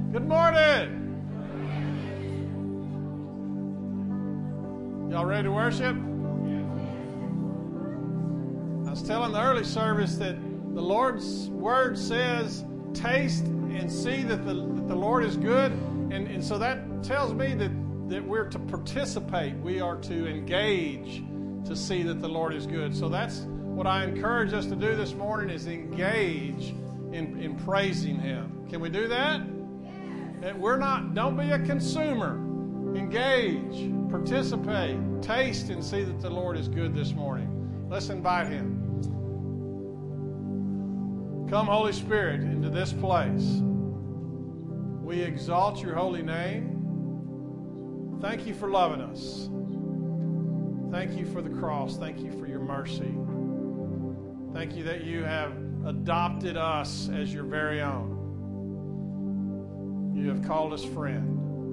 Good morning. Y'all ready to worship? I was telling the early service that the Lord's word says, taste and see that the Lord is good. And so that tells me that we're to participate. We are to engage to see that the Lord is good. So that's what I encourage us to do this morning, is engage in praising Him. Can we do that? Don't be a consumer. Engage, participate, taste and see that the Lord is good this morning. Let's invite Him. Come, Holy Spirit, into this place. We exalt your holy name. Thank you for loving us. Thank you for the cross. Thank you for your mercy. Thank you that you have adopted us as your very own. You have called us friend.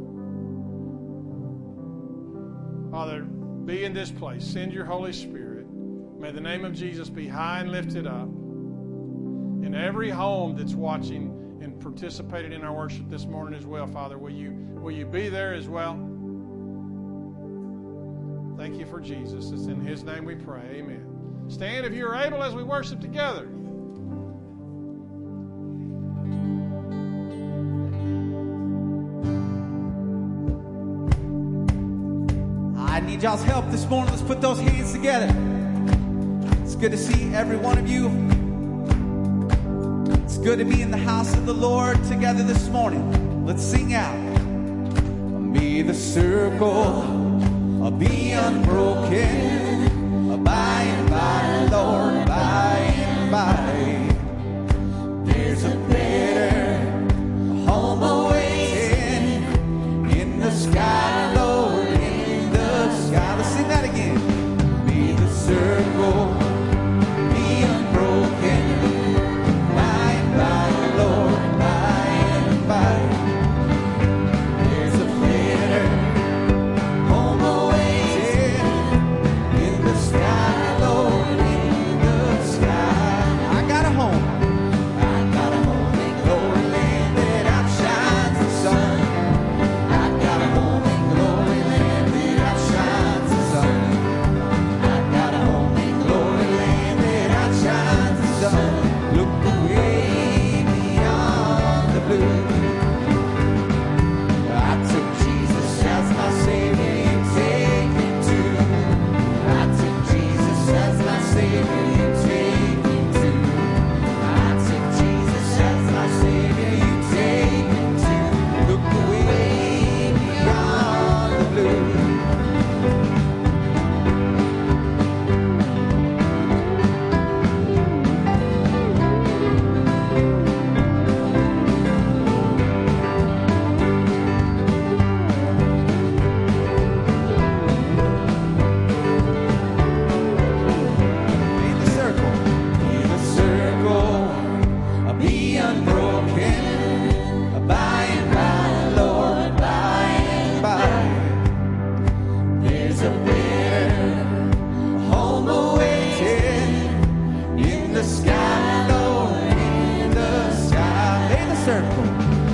Father, be in this place. Send your Holy Spirit. May the name of Jesus be high and lifted up. In every home that's watching and participated in our worship this morning as well, Father, will you be there as well? Thank you for Jesus. It's in His name we pray. Amen. Stand if you are able as we worship together. I need y'all's help this morning. Let's put those hands together. It's good to see every one of you. It's good to be in the house of the Lord together this morning. Let's sing out. May the circle be unbroken by and by, Lord, by and by. There's a better home awaiting in the sky, Lord, in the sky. Let's sing that again. May the circle be unbroken by and by, Lord, by and by. There's a better home awaiting in the sky, Lord, in the sky. I got a home. I got a home in glory land that outshines the sun. I got a home in glory land that outshines the sun. I got a home in glory land that outshines the sun. Look away beyond the blue. I took Jesus as my Savior, you take me too. I took Jesus as my Savior, you take me too. I took Jesus as my Savior, you take me too. Look away beyond the blue. May the circle be unbroken by and by, Lord, by and by. There's a better home awaiting in the sky, Lord, in the sky. May the circle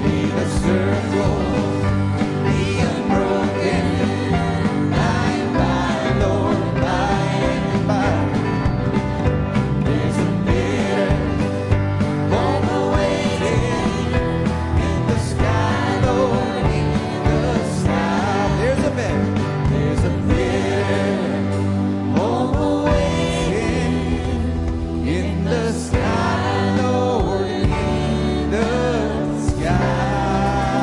be unbroken by and by, Lord, by and by. There's a better home awaiting in the sky, Lord, in the sky. There's a better home awaiting in the sky, Lord, in the sky.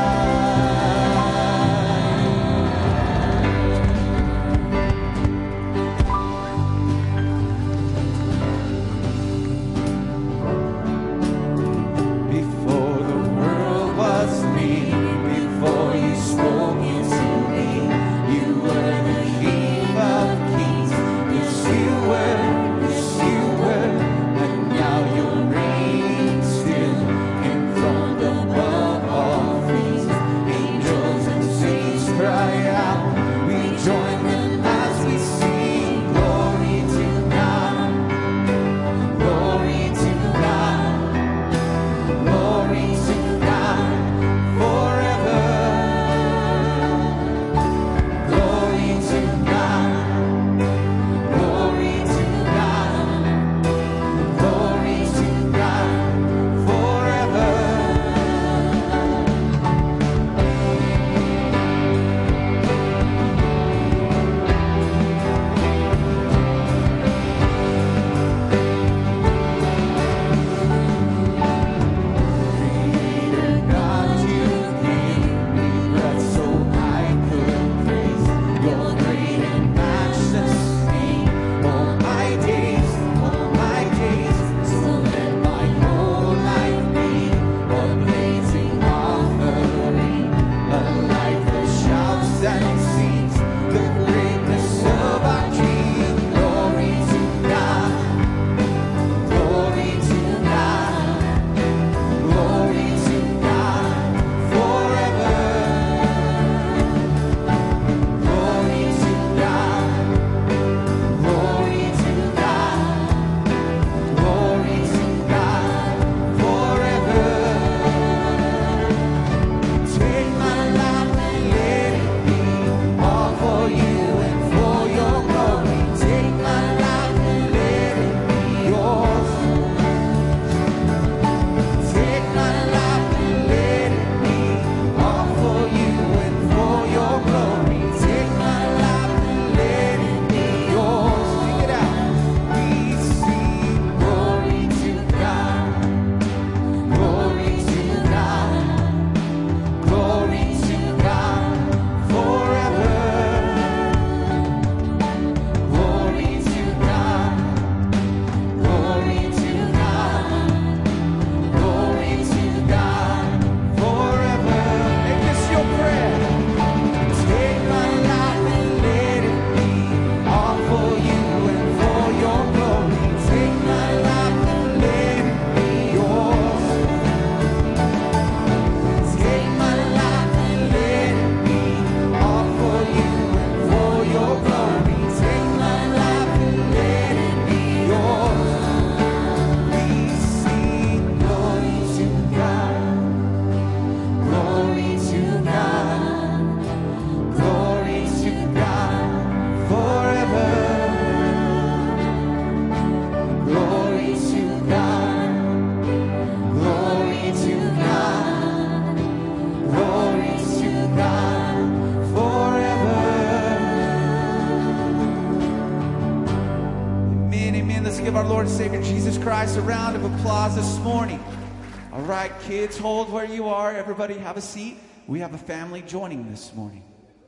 Lord and Savior Jesus Christ a round of applause this morning. All right, kids, hold where you are. Everybody have a seat. We have a family joining this morning.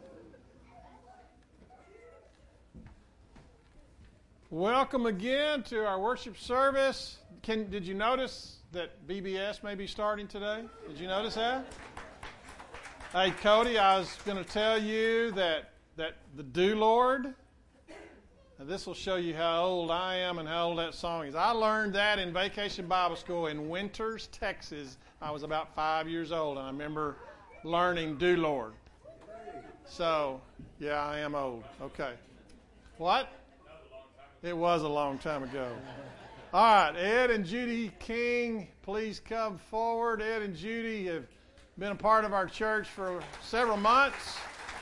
Welcome again to our worship service. Did you notice that BBS may be starting today? Did you notice that? Hey, Cody, I was going to tell you that the Do Lord, this will show you how old I am and how old that song is. I learned that in Vacation Bible School in Winters, Texas. I was about 5 years old, and I remember learning Do Lord. So, yeah, I am old. Okay. What? It was a long time ago. All right, Ed and Judy King, please come forward. Ed and Judy have been a part of our church for several months.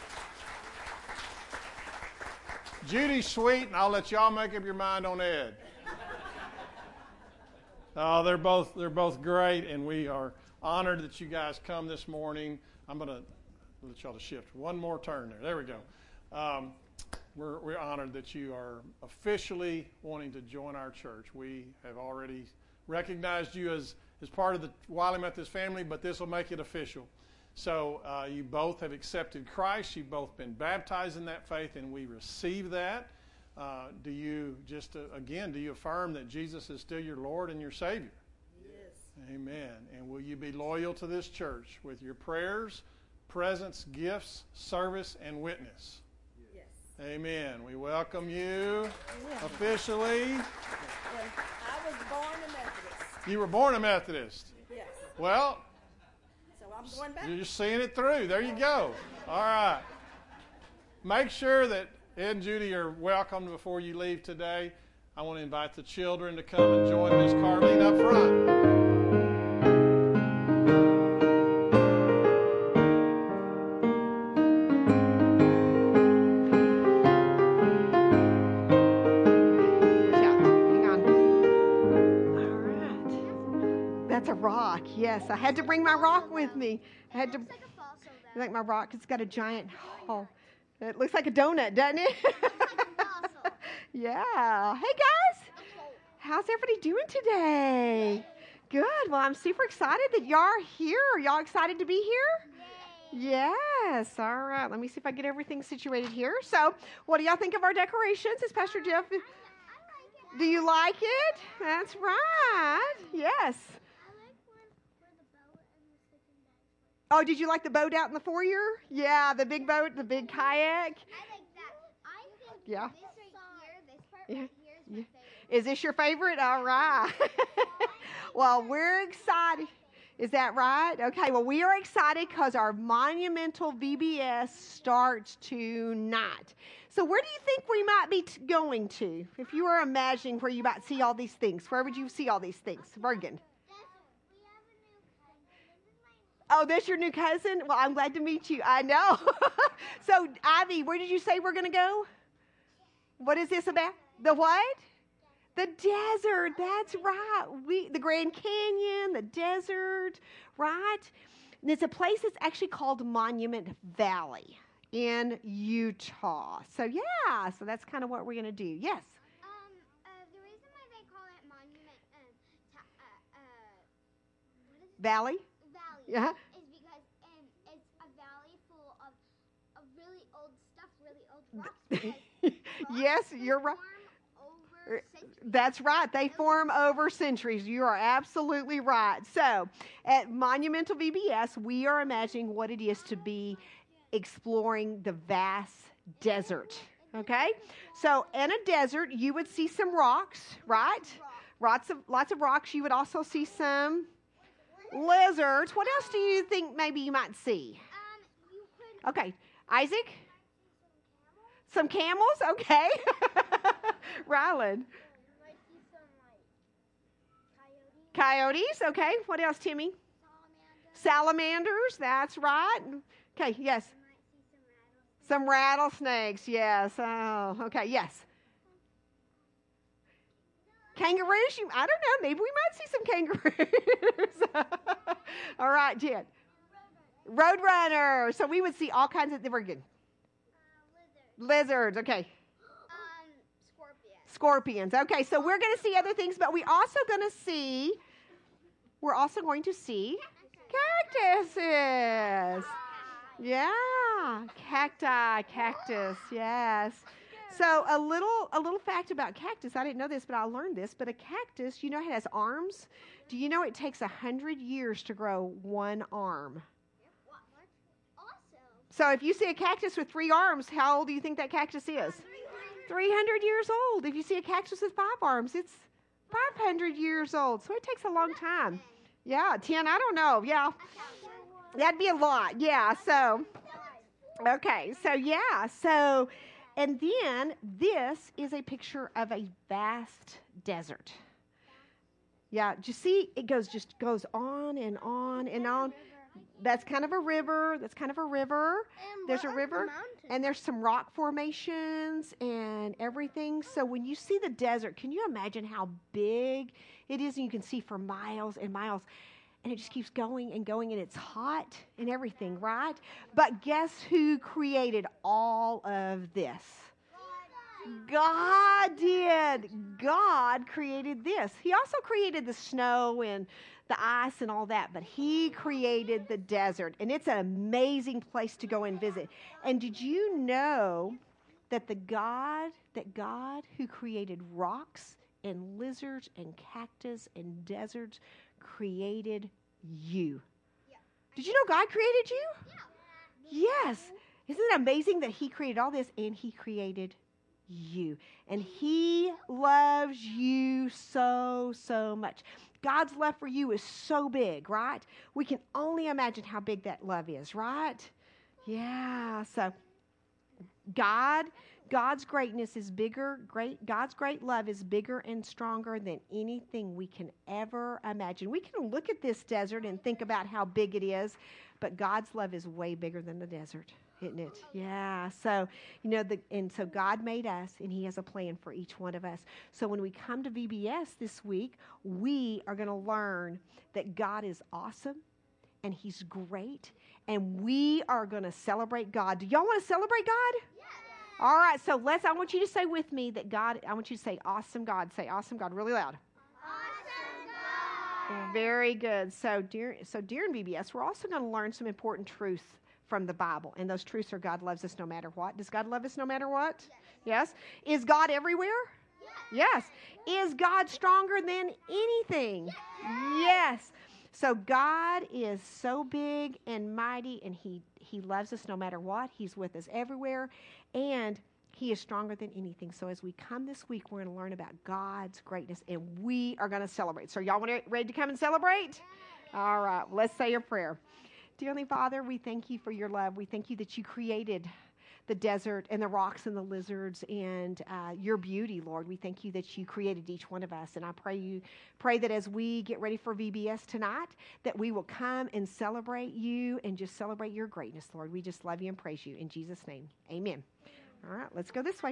Judy's sweet, and I'll let y'all make up your mind on Ed. Oh, they're both great, and we are honored that you guys come this morning. I'm going to let y'all to shift one more turn there. There we go. We're honored that you are officially wanting to join our church. We have already recognized you as part of the Wiley Methodist family, but this will make it official. So you both have accepted Christ. You've both been baptized in that faith, and we receive that. Do you affirm that Jesus is still your Lord and your Savior? Yes. Amen. And will you be loyal to this church with your prayers, presence, gifts, service, and witness? Amen. We welcome you officially. I was born a Methodist. You were born a Methodist? Yes. Well, so I'm going back. You're just seeing it through. There you go. All right. Make sure that Ed and Judy are welcome before you leave today. I want to invite the children to come and join Miss Carlene up front. Yes, I had to bring my rock with me. I had to. Like my rock, it's got a giant hole. It looks like a donut, doesn't it? Yeah. Hey guys, how's everybody doing today? Good. Well, I'm super excited that y'all are here. Are y'all excited to be here? Yes. All right. Let me see if I get everything situated here. So, what do y'all think of our decorations? Is Pastor Jeff? Do you like it? That's right. Yes. Oh, did you like the boat out in the foyer? Yeah, the big boat, the big kayak. I like that. I think yeah. this part right here is my favorite. Is this your favorite? All right. Well, we're excited. Is that right? Okay, well, we are excited because our monumental VBS starts tonight. So where do you think we might be going to? If you were imagining where you might see all these things, where would you see all these things? Bergen. Oh, that's your new cousin? Well, I'm glad to meet you. I know. So, Ivy, where did you say we're going to go? What is this about? The what? The desert. That's right. The Grand Canyon, the desert, right? And it's a place that's actually called Monument Valley in Utah. So, yeah. So that's kind of what we're going to do. Yes. The reason why they call it Monument Valley? Yeah. Is because it's a valley full of really old stuff, really old rocks. Yes, you're right. That's right. They form over centuries. You are absolutely right. So, at Monumental VBS, we are imagining what it is to be exploring the vast desert. Okay? So, in a desert, you would see some rocks, right? Lots of rocks. You would also see some lizards. What else do you think maybe you might see? Okay. Isaac? Some camels? Okay. Ryland? Coyotes. Okay. What else, Timmy? Salamanders. That's right. Okay. Yes. Some rattlesnakes. Yes. Oh, okay. Yes. Kangaroos? I don't know. Maybe we might see some kangaroos. All right, Jen. Roadrunner. So we would see all kinds of, they were good. Lizards. Okay. Scorpions. Okay, so we're going to see other things, but we're also going to see cactuses. Yeah, cactus, yes. So a little fact about cactus, I didn't know this, but I learned this, but a cactus, you know it has arms? Do you know it takes 100 years to grow one arm? Awesome. So if you see a cactus with 3 arms, how old do you think that cactus is? 300 years old. If you see a cactus with 5 arms, it's 500 years old. So it takes a long time. Yeah, 10, I don't know. Yeah, that'd be a lot. Yeah, so, okay. So, yeah, so, and then this is a picture of a vast desert. Yeah, do you see? It just goes on and on and on. That's kind of a river. There's a river, and there's some rock formations and everything. So when you see the desert, can you imagine how big it is? And you can see for miles and miles. And it just keeps going and going, and it's hot and everything, right? But guess who created all of this? God did. God created this. He also created the snow and the ice and all that, but he created the desert, and it's an amazing place to go and visit. And did you know that God who created rocks and lizards and cactus and deserts created you? Yeah. Did you know God created you? Yeah. Yes. Isn't it amazing that he created all this and he created you? And he loves you so, so much. God's love for you is so big, right? We can only imagine how big that love is, right? Yeah. So God's greatness is bigger. God's great love is bigger and stronger than anything we can ever imagine. We can look at this desert and think about how big it is, but God's love is way bigger than the desert, isn't it? Yeah. So, so God made us, and he has a plan for each one of us. So when we come to VBS this week, we are going to learn that God is awesome, and he's great, and we are going to celebrate God. Do y'all want to celebrate God? Yes. All right, so I want you to say with me that I want you to say awesome God. Say awesome God really loud. Awesome God. Very good. So during VBS, we're also going to learn some important truths from the Bible. And those truths are God loves us no matter what. Does God love us no matter what? Yes. Is God everywhere? Yes. Is God stronger than anything? Yes. So God is so big and mighty, and he loves us no matter what. He's with us everywhere, and he is stronger than anything. So as we come this week, we're going to learn about God's greatness, and we are going to celebrate. So y'all ready to come and celebrate? All right. Let's say a prayer. Dear Heavenly Father, we thank you for your love. We thank you that you created the desert and the rocks and the lizards and your beauty, Lord. We thank you that you created each one of us. And I pray that as we get ready for VBS tonight, that we will come and celebrate you and just celebrate your greatness, Lord. We just love you and praise you. In Jesus' name, amen. All right, let's go this way.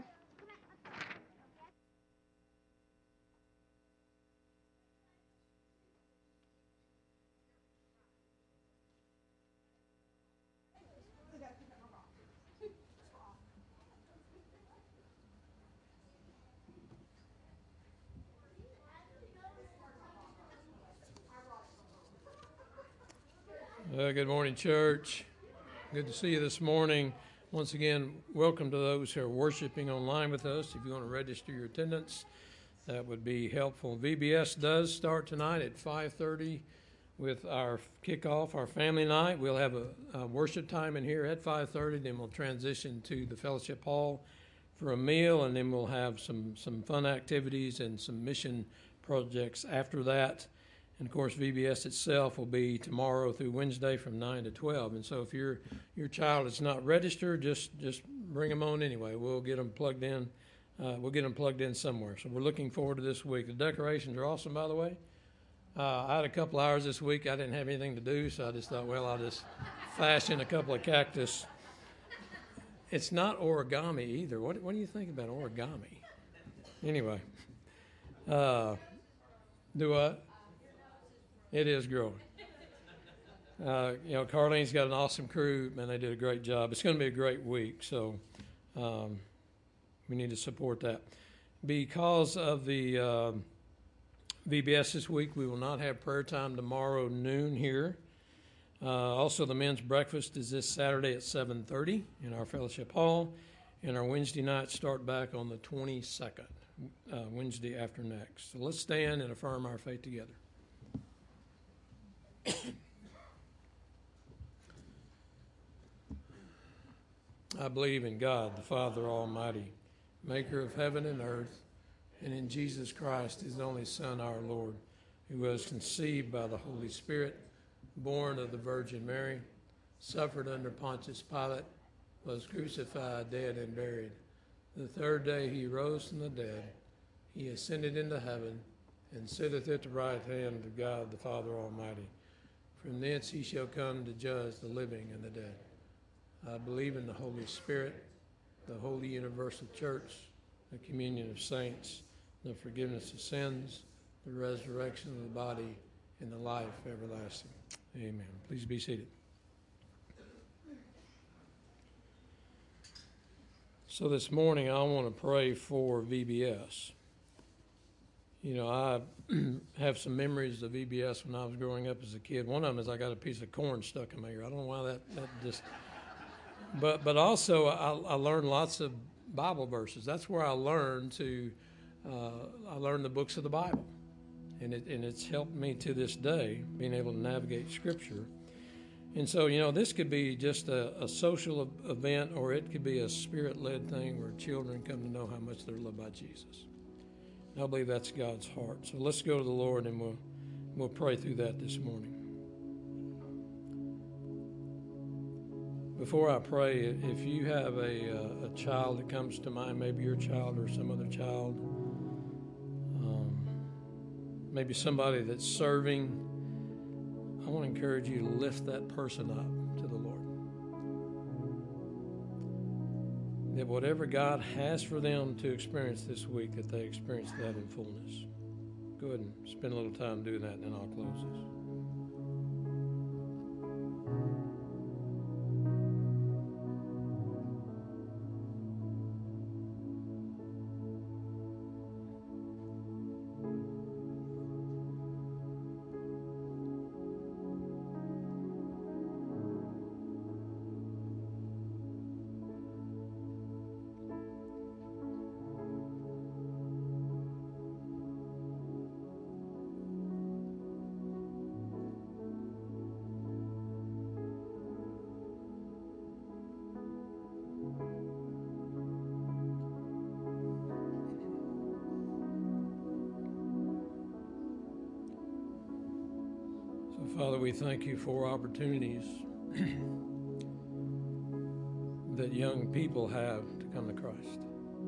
Good morning, church. Good to see you this morning. Once again, welcome to those who are worshiping online with us. If you want to register your attendance, that would be helpful. VBS does start tonight at 5:30 with our kickoff, our family night. We'll have a worship time in here at 5:30. Then we'll transition to the fellowship hall for a meal, and then we'll have some fun activities and some mission projects after that. And, of course, VBS itself will be tomorrow through Wednesday from 9 to 12. And so if your child is not registered, just bring them on anyway. We'll get them plugged in. We'll get them plugged in somewhere. So we're looking forward to this week. The decorations are awesome, by the way. I had a couple hours this week. I didn't have anything to do, so I just thought, well, I'll just fashion a couple of cactus. It's not origami either. What do you think about origami? Anyway. Do what? It is growing. Carlene's got an awesome crew, and they did a great job. It's going to be a great week, so we need to support that. Because of the VBS this week, we will not have prayer time tomorrow noon here. Also, the men's breakfast is this Saturday at 7:30 in our fellowship hall, and our Wednesday nights start back on the 22nd, Wednesday after next. So let's stand and affirm our faith together. I believe in God, the Father Almighty, maker of heaven and earth, and in Jesus Christ, his only Son, our Lord, who was conceived by the Holy Spirit, born of the Virgin Mary, suffered under Pontius Pilate, was crucified, dead, and buried. The third day he rose from the dead. He ascended into heaven, and sitteth at the right hand of God the Father Almighty. From thence he shall come to judge the living and the dead. I believe in the Holy Spirit, the holy universal church, the communion of saints, the forgiveness of sins, the resurrection of the body, and the life everlasting. Amen. Please be seated. So this morning I want to pray for VBS. You know, I have some memories of VBS when I was growing up as a kid. One of them is I got a piece of corn stuck in my ear. I don't know why that just... But also I learned lots of Bible verses. That's where I learned the books of the Bible. And it's helped me to this day, being able to navigate Scripture. And so, you know, this could be just a social event, or it could be a Spirit-led thing where children come to know how much they're loved by Jesus. And I believe that's God's heart. So let's go to the Lord, and we'll pray through that this morning. Before I pray, if you have a child that comes to mind, maybe your child or some other child, maybe somebody that's serving, I want to encourage you to lift that person up to the Lord. That whatever God has for them to experience this week, that they experience that in fullness. Go ahead and spend a little time doing that, and then I'll close this. Father, we thank you for opportunities that young people have to come to Christ.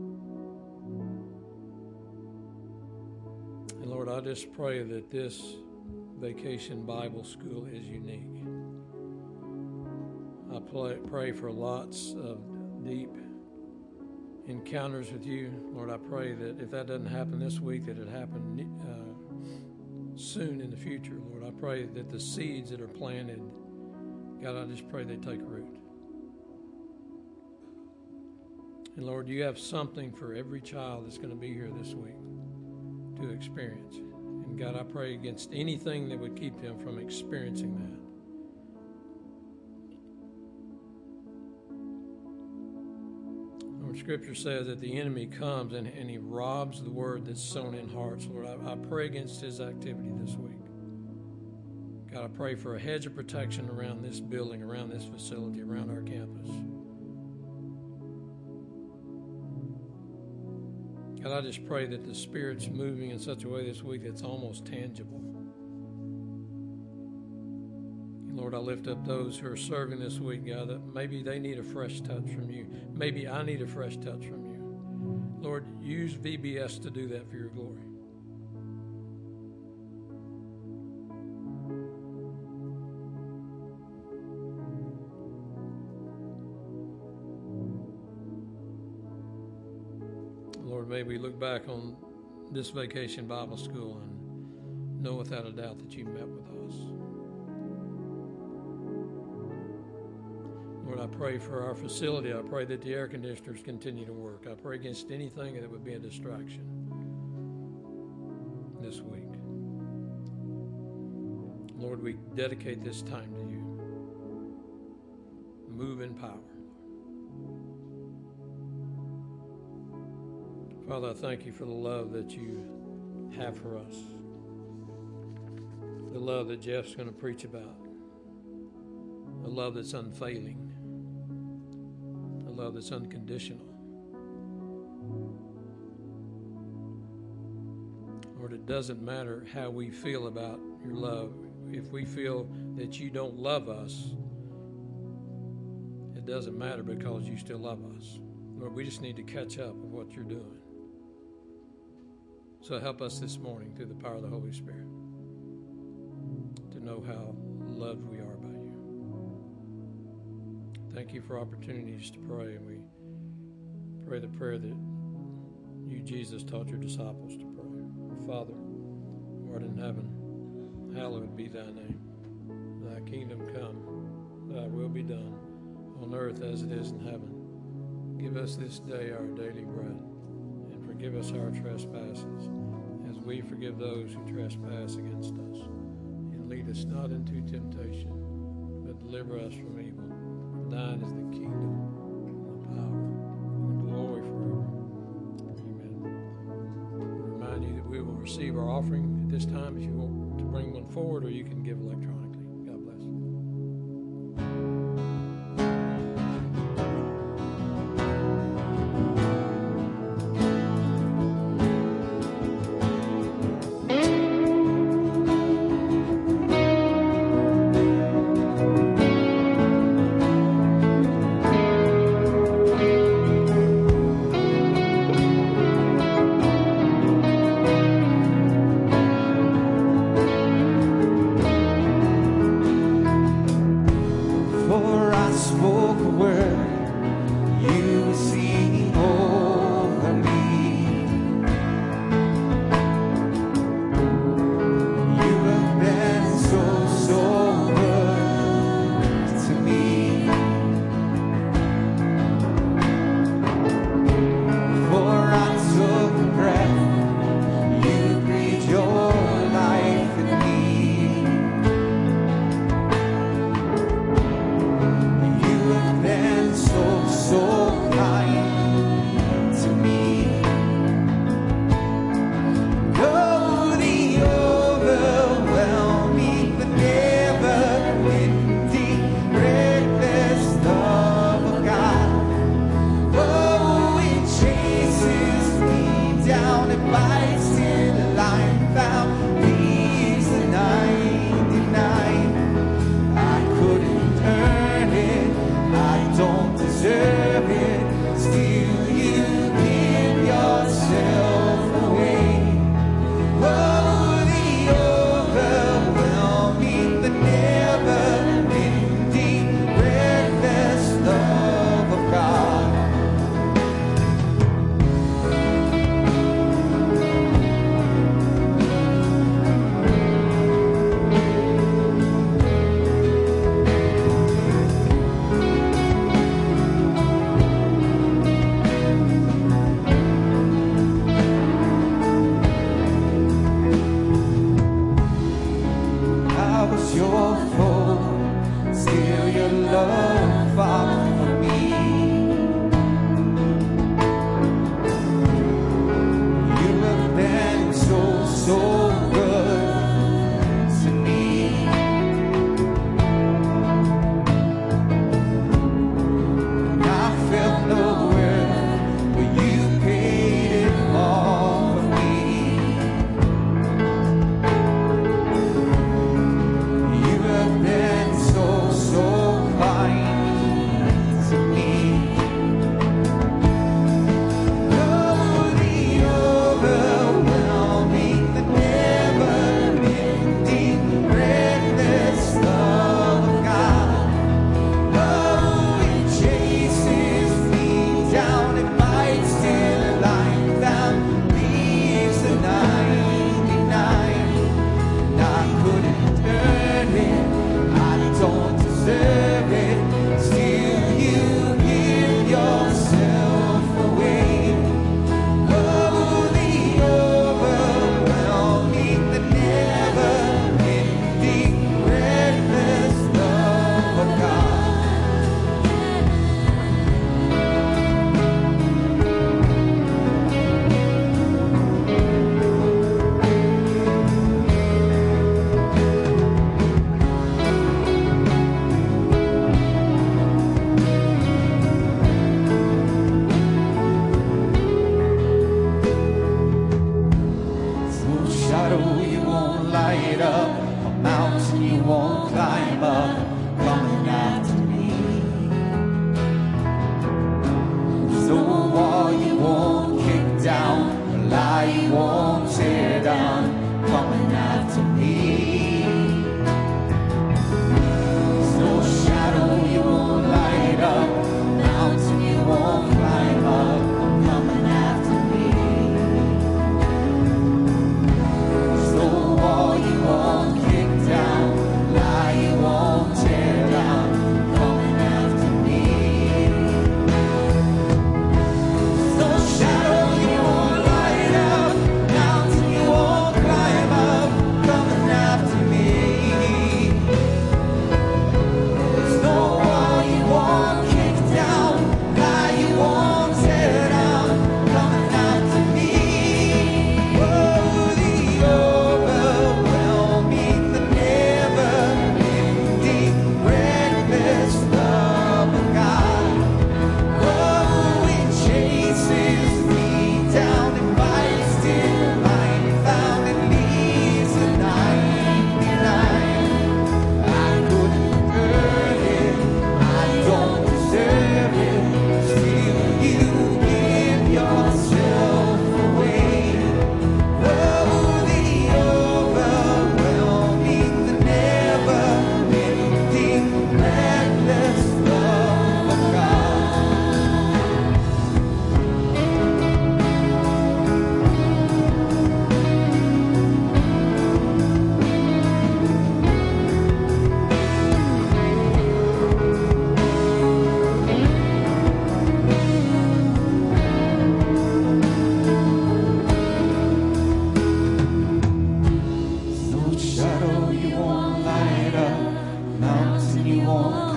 And Lord, I just pray that this Vacation Bible School is unique. I pray for lots of deep encounters with you. Lord, I pray that if that doesn't happen this week, that it happen soon in the future. Lord, I pray that the seeds that are planted, God, I just pray they take root. And Lord, you have something for every child that's going to be here this week to experience. And God, I pray against anything that would keep them from experiencing that. Lord, Scripture says that the enemy comes and he robs the word that's sown in hearts. Lord, I pray against his activity this week. God, I pray for a hedge of protection around this building, around this facility, around our campus. God, I just pray that the Spirit's moving in such a way this week that's almost tangible. And Lord, I lift up those who are serving this week, God, that maybe they need a fresh touch from you. Maybe I need a fresh touch from you. Lord, use VBS to do that for your glory. Lord, may we look back on this Vacation Bible School and know without a doubt that you met with us. Lord, Lord, I pray for our facility. I pray that the air conditioners continue to work. I pray against anything that would be a distraction this week. Lord, we dedicate this time to you. Move in power. Father, I thank you for the love that you have for us. The love that Jeff's going to preach about. A love that's unfailing. A love that's unconditional. Lord, it doesn't matter how we feel about your love. If we feel that you don't love us, it doesn't matter because you still love us. Lord, we just need to catch up with what you're doing. So help us this morning through the power of the Holy Spirit to know how loved we are by you. Thank you for opportunities to pray, and we pray the prayer that you, Jesus, taught your disciples to pray. Father, who art in heaven, hallowed be thy name. Thy kingdom come, thy will be done, on earth as it is in heaven. Give us this day our daily bread, and forgive us our trespasses, as we forgive those who trespass against us. And lead us not into temptation, but deliver us from evil. For thine is the kingdom, and the power, and the glory forever. Amen. I remind you that we will receive our offering at this time. If you want to bring one forward, or you can give electronically. God bless.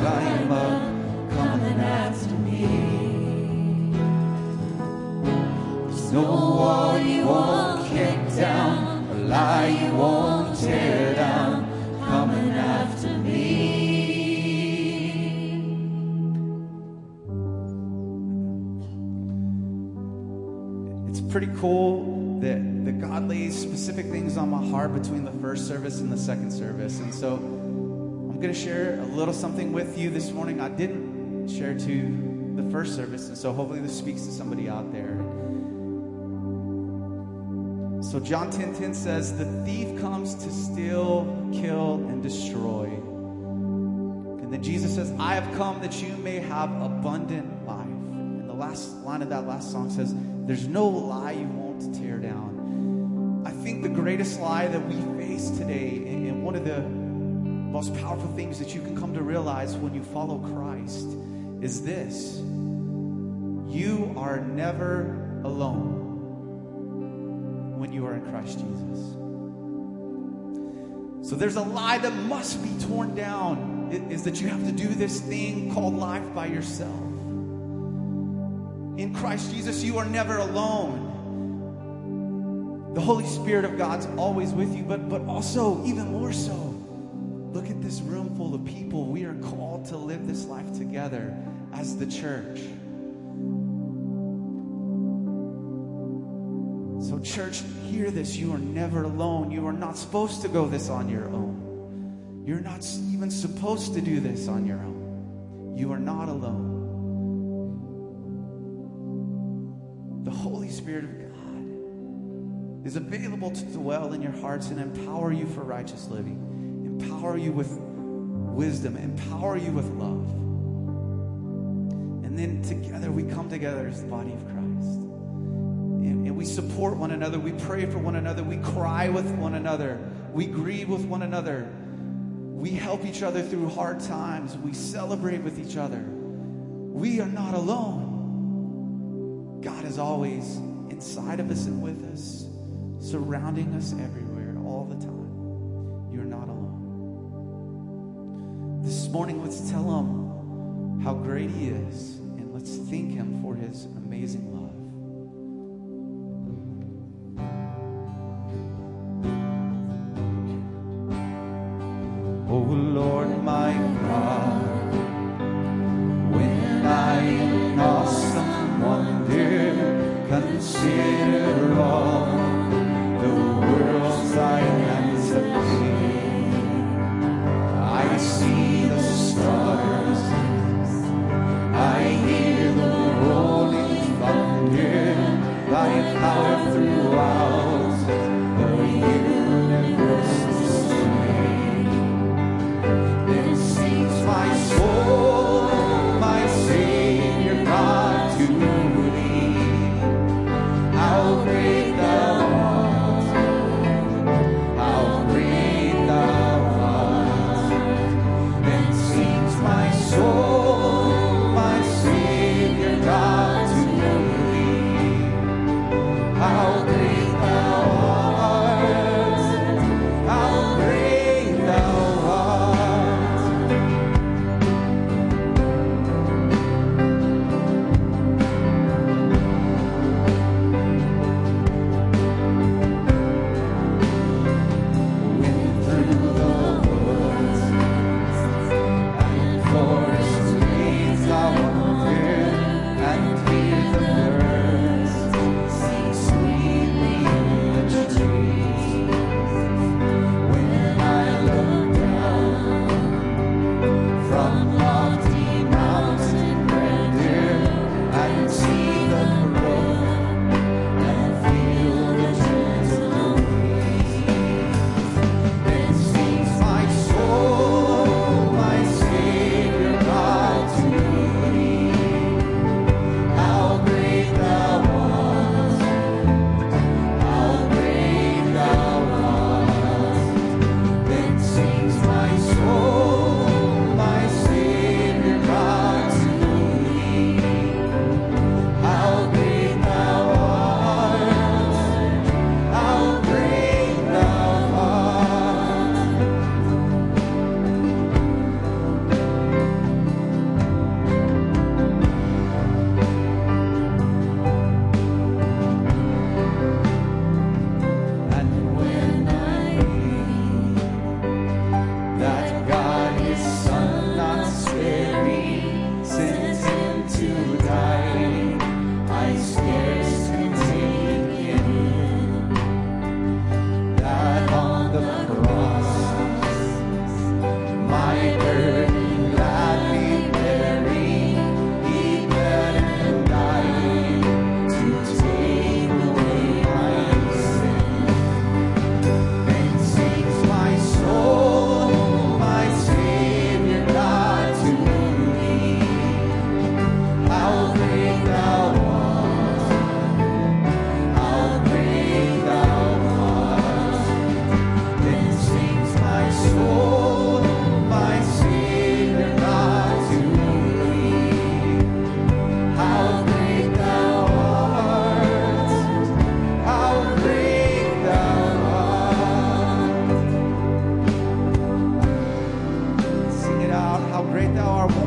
climb up, coming after me. There's no wall you won't kick down, a lie you won't tear down, coming after me. It's pretty cool that God lays specific things on my heart between the first service and the second service. And so I'm going to share a little something with you this morning I didn't share to the first service. And so hopefully this speaks to somebody out there. So John 10:10 says, the thief comes to steal, kill, and destroy. And then Jesus says, I have come that you may have abundant life. And the last line of that last song says, there's no lie you won't tear down. I think the greatest lie that we face today, and one of the most powerful things that you can come to realize when you follow Christ, is this: you are never alone when you are in Christ Jesus. So there's a lie that must be torn down, is that you have to do this thing called life by yourself. In Christ Jesus, you are never alone. The Holy Spirit of God's always with you, but also, even more so, look at this room full of people. We are called to live this life together as the church. So church, hear this. You are never alone. You are not supposed to go this on your own. You're not even supposed to do this on your own. You are not alone. The Holy Spirit of God is available to dwell in your hearts and empower you for righteous living, empower you with wisdom, empower you with love. And then together we come together as the body of Christ. And we support one another, we pray for one another, we cry with one another, we grieve with one another, we help each other through hard times, we celebrate with each other. We are not alone. God is always inside of us and with us, surrounding us everywhere, all the time. You're not alone. This morning, let's tell him how great he is, and let's thank him for his amazing love. Oh Lord, my God, when I in awesome wonder consider all the worlds thy hands have made, I see the stars, I hear the rolling thunder.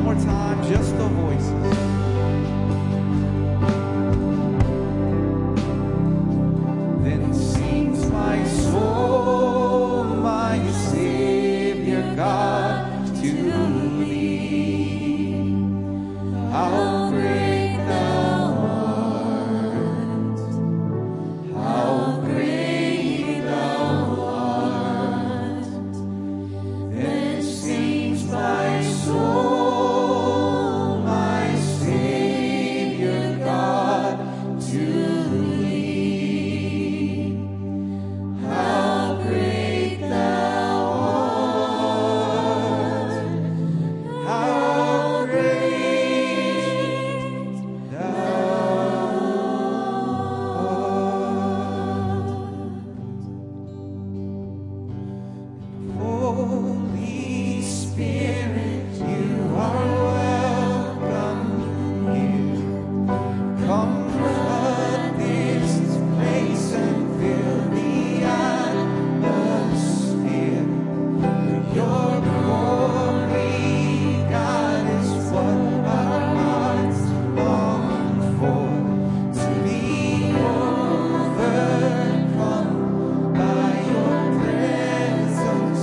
more time, just the voices. Then sings my soul, my Savior God, to thee. How great thou art, how great thou art. Then sings my soul, my Savior God, to thee. How great thou art, how great thou art. Holy Spirit, you are welcome here. Come flood this place and fill the atmosphere. Your glory, God, is what our hearts long for. To be overcome by your presence,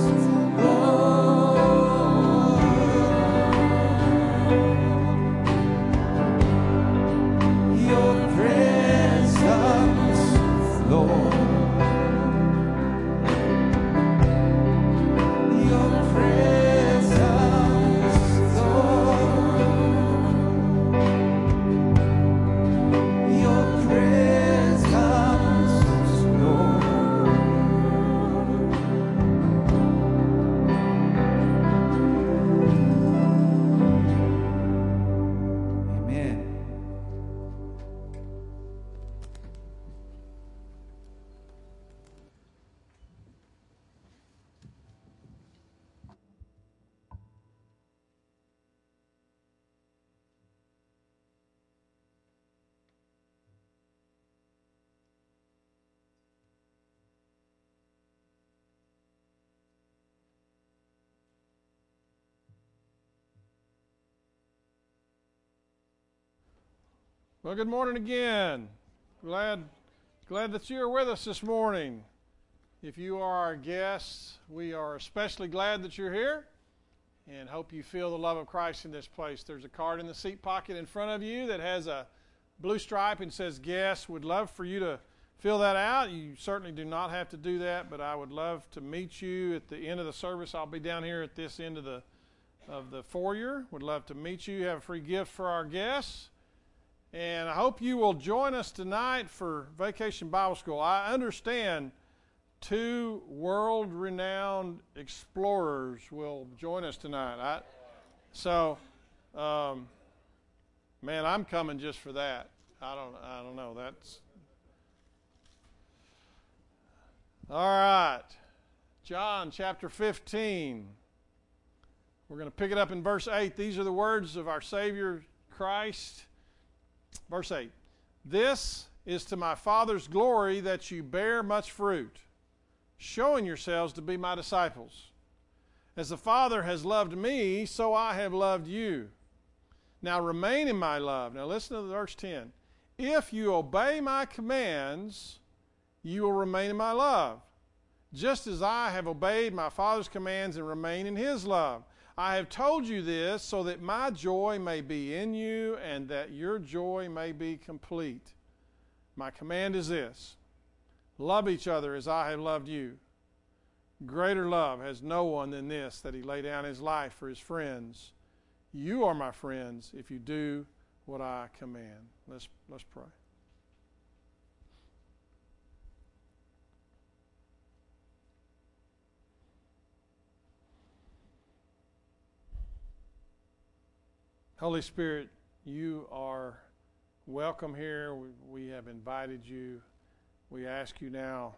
Lord. Your presence, Lord. Your presence, Lord. Your presence, Lord. Amen. Well, good morning again. Glad that you are with us this morning. If you are our guests, we are especially glad that you're here and hope you feel the love of Christ in this place. There's a card in the seat pocket in front of you that has a blue stripe and says guests. Would love for you to fill that out. You certainly do not have to do that, but I would love to meet you at the end of the service. I'll be down here at this end of the foyer. Would love to meet you. Have a free gift for our guests. And I hope you will join us tonight for Vacation Bible School. I understand 2 world-renowned explorers will join us tonight. Man, I'm coming just for that. I don't know. That's all right. John chapter 15. We're going to pick it up in verse 8. These are the words of our Savior Christ. Verse 8, this is to my Father's glory that you bear much fruit, showing yourselves to be my disciples. As the Father has loved me, so I have loved you. Now remain in my love. Now listen to verse 10. If you obey my commands, you will remain in my love, just as I have obeyed my Father's commands and remain in his love. I have told you this so that my joy may be in you and that your joy may be complete. My command is this: love each other as I have loved you. Greater love has no one than this, that he lay down his life for his friends. You are my friends if you do what I command. Let's pray. Holy Spirit, you are welcome here. We have invited you. We ask you now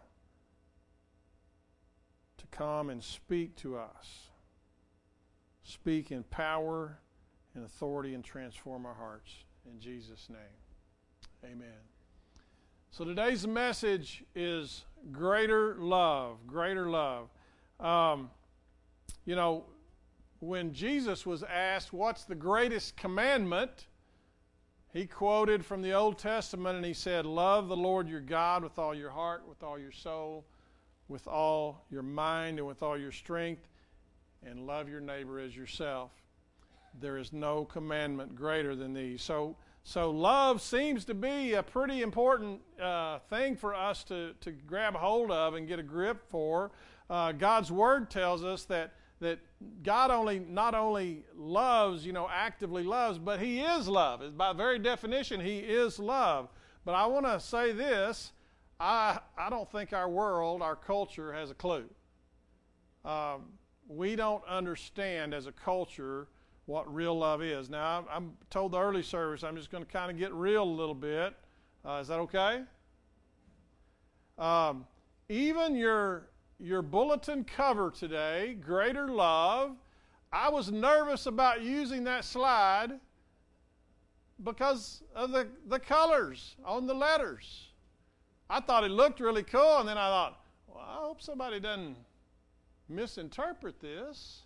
to come and speak to us. Speak in power and authority and transform our hearts. In Jesus' name, amen. So today's message is greater love, greater love. when Jesus was asked, what's the greatest commandment, he quoted from the Old Testament and he said, love the Lord your God with all your heart, with all your soul, with all your mind, and with all your strength, and love your neighbor as yourself. There is no commandment greater than these. So love seems to be a pretty important thing for us to grab hold of and get a grip for. God's Word tells us that God not only loves, actively loves, but He is love. By very definition, He is love. But I want to say this, I don't think our world, our culture, has a clue. We don't understand as a culture what real love is. Now, I'm told the early service, I'm just going to kind of get real a little bit. Is that okay? Even your bulletin cover today, Greater Love, I was nervous about using that slide because of the colors on the letters. I thought it looked really cool, and then I thought, well, I hope somebody doesn't misinterpret this.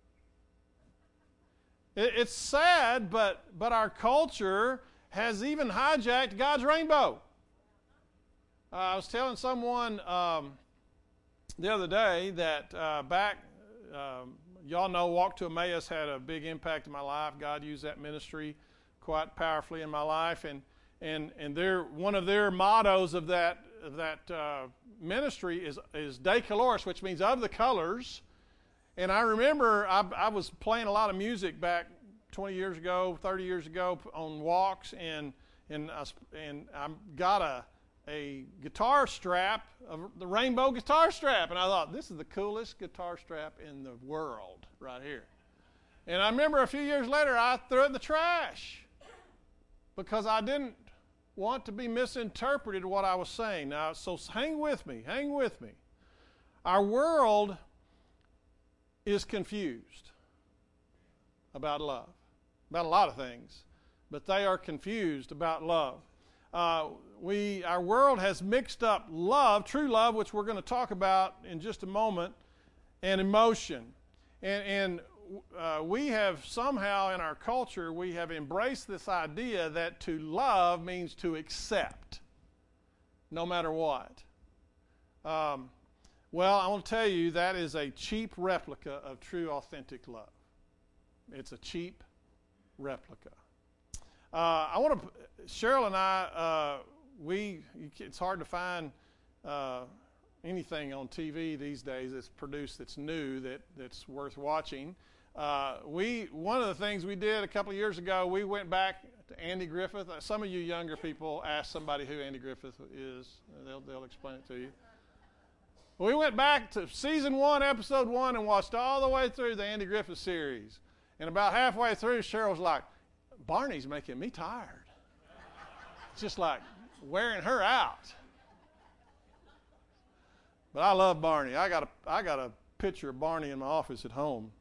It's sad, but our culture has even hijacked God's rainbow. I was telling someone the other day that y'all know Walk to Emmaus had a big impact in my life. God used that ministry quite powerfully in my life, and one of their mottos of that ministry is De Coloris, which means of the colors. And I remember I was playing a lot of music back 20 years ago, 30 years ago on walks, and I got a guitar strap, the rainbow guitar strap, and I thought, this is the coolest guitar strap in the world right here. And I remember a few years later, I threw it in the trash because I didn't want to be misinterpreted what I was saying. Now, so hang with me. Our world is confused about love, about a lot of things, but they are confused about love. Our world has mixed up love, true love, which we're going to talk about in just a moment, and emotion. And we have somehow in our culture, we have embraced this idea that to love means to accept, no matter what. Well, I want to tell you that is a cheap replica of true, authentic love. It's a cheap replica. Cheryl and I, it's hard to find anything on TV these days that's produced that's new, that's worth watching. One of the things we did a couple of years ago, we went back to Andy Griffith. Some of you younger people ask somebody who Andy Griffith is. They'll explain it to you. We went back to season 1, episode 1, and watched all the way through the Andy Griffith series. And about halfway through, Cheryl was like, Barney's making me tired. It's just like wearing her out. But I love Barney. I got a picture of Barney in my office at home.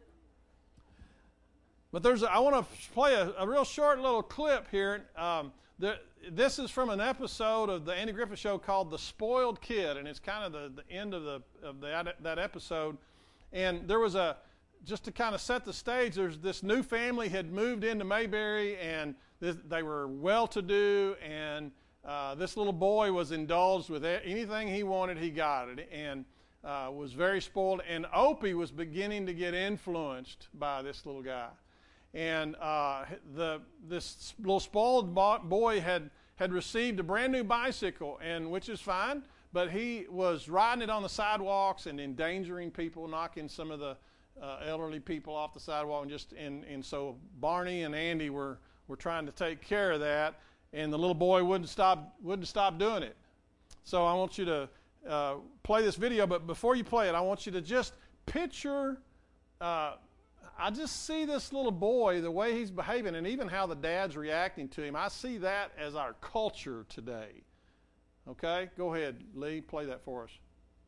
But I want to play a real short little clip here. This is from an episode of the Andy Griffith Show called The Spoiled Kid, and it's kind of the end of that episode. And there was just to kind of set the stage, there's this new family had moved into Mayberry, and they were well-to-do, and this little boy was indulged with anything he wanted, he got it, and was very spoiled. And Opie was beginning to get influenced by this little guy. And this little spoiled boy had received a brand new bicycle, and which is fine, but he was riding it on the sidewalks and endangering people, knocking some of the elderly people off the sidewalk, and so Barney and Andy were trying to take care of that, and the little boy wouldn't stop doing it. So I want you to play this video, but before you play it, I want you to just picture. I just see this little boy, the way he's behaving, and even how the dad's reacting to him. I see that as our culture today. Okay? Go ahead, Lee, play that for us.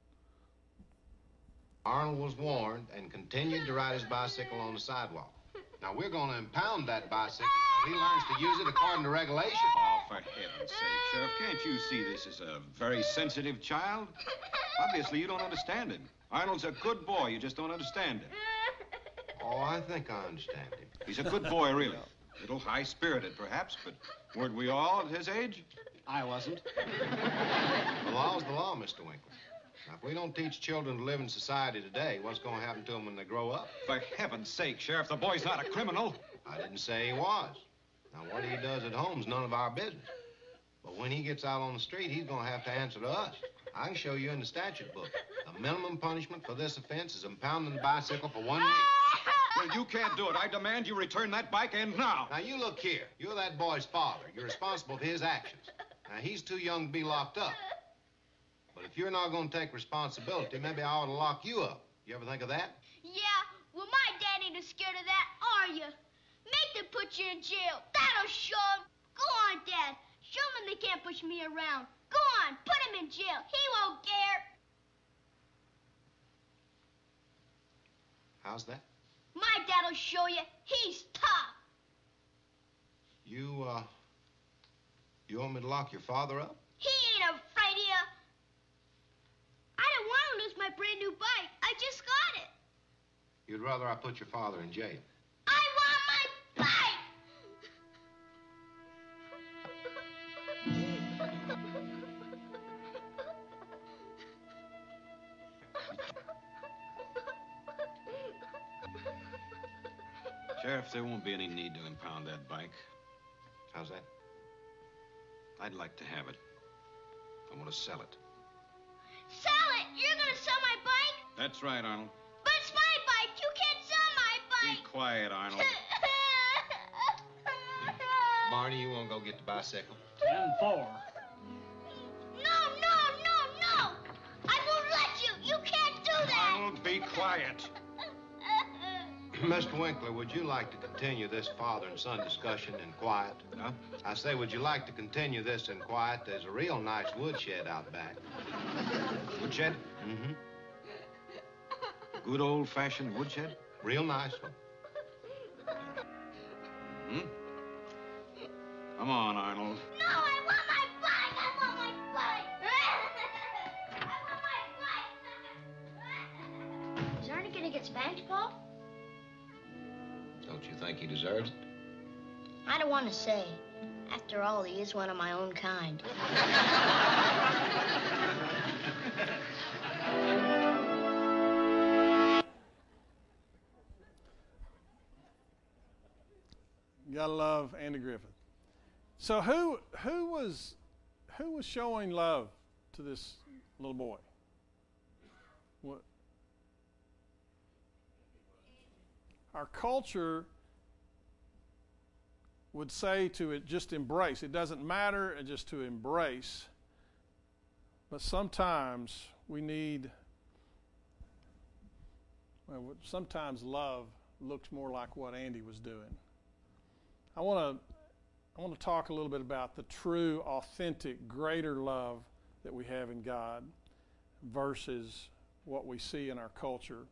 Arnold was warned and continued to ride his bicycle on the sidewalk. Now, we're going to impound that bicycle until he learns to use it according to regulation. Oh, for heaven's sake, Sheriff, can't you see this is a very sensitive child? Obviously, you don't understand him. Arnold's a good boy. You just don't understand him. Oh, I think I understand him. He's a good boy, really. A little high-spirited, perhaps, but weren't we all at his age? I wasn't. The law's the law, Mr. Winkler. Now, if we don't teach children to live in society today, what's going to happen to them when they grow up? For heaven's sake, Sheriff, the boy's not a criminal. I didn't say he was. Now, what he does at home's none of our business. But when he gets out on the street, he's going to have to answer to us. I can show you in the statute book. The minimum punishment for this offense is impounding the bicycle for 1 week. Well, you can't do it. I demand you return that bike, and now. Now, you look here. You're that boy's father. You're responsible for his actions. Now, he's too young to be locked up. But if you're not going to take responsibility, maybe I ought to lock you up. You ever think of that? Yeah, well, my dad ain't scared of that, are you? Make them put you in jail. That'll show them. Go on, Dad. Show them they can't push me around. Go on, put him in jail. He won't care. How's that? My dad'll show you. He's tough. You want me to lock your father up? He ain't afraid of you. I don't want to lose my brand new bike. I just got it. You'd rather I put your father in jail? I want my bike. Sheriff, there won't be any need to impound that bike. How's that? I'd like to have it. I want to sell it. Sell it? You're going to sell my bike? That's right, Arnold. But it's my bike. You can't sell my Be bike. quiet, Arnold. Marty, you want to go get the bicycle? 10-4. No. I won't let you. You can't do that. Arnold, be quiet. Mr. Winkler, would you like to continue this father and son discussion in quiet? Huh? I say, would you like to continue this in quiet? There's a real nice woodshed out back. Woodshed? Mm-hmm. Good old-fashioned woodshed? Real nice one. Hmm? Come on, Arnold. No, I want my bike. I want my bike. I want my bike. Is Arnie going to get spanked, Paul? Don't you think he deserves it? I don't want to say. After all, he is one of my own kind. You gotta love Andy Griffith. So who was showing love to this little boy? What? Our culture would say to it, just embrace. It doesn't matter, just to embrace. But sometimes we need, sometimes love looks more like what Andy was doing. I want to talk a little bit about the true, authentic, greater love that we have in God versus what we see in our culture.